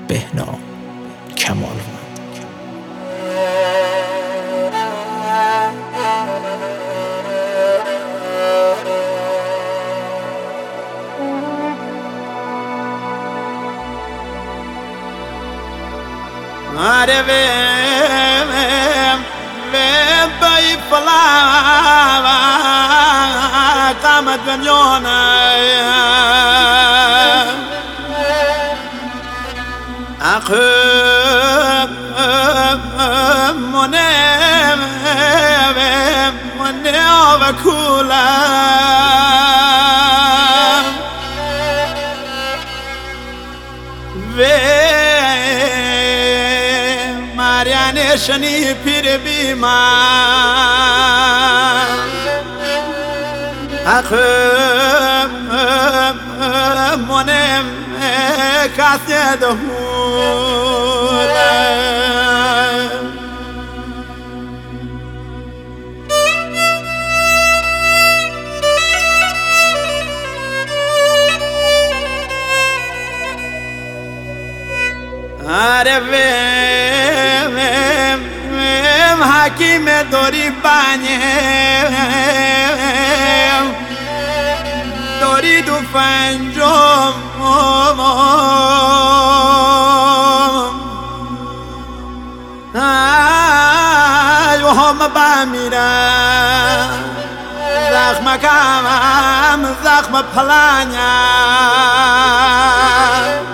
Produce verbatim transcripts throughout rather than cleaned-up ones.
بهنام کمالوند. آره ویم ویم بای فلا قامت بنیانه اخم منم منم و کولم مریانه شنی پیر بیمار اخم منم کسی دهولم آره ویم ویم حکیم دوری بانیم دوری دو فنجم ایو هم بمیرم زخم کمم زخم پلانیم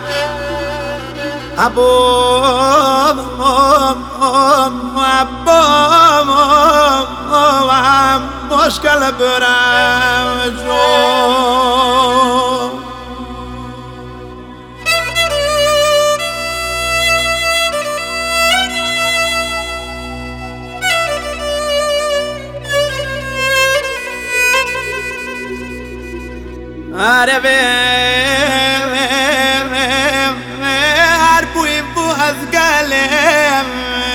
ابوم ابوم ابوم مشکل برم جو آره ویم هر بوی بو از گلم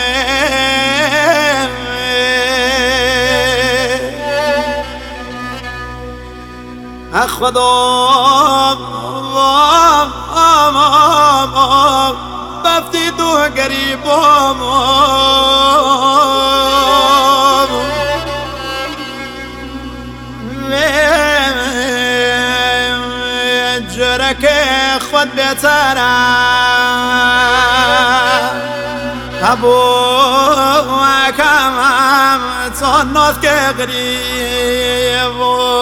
خدا بفتی دو گریبم جرک خود بهتره ابو کمم تا ناز که غریب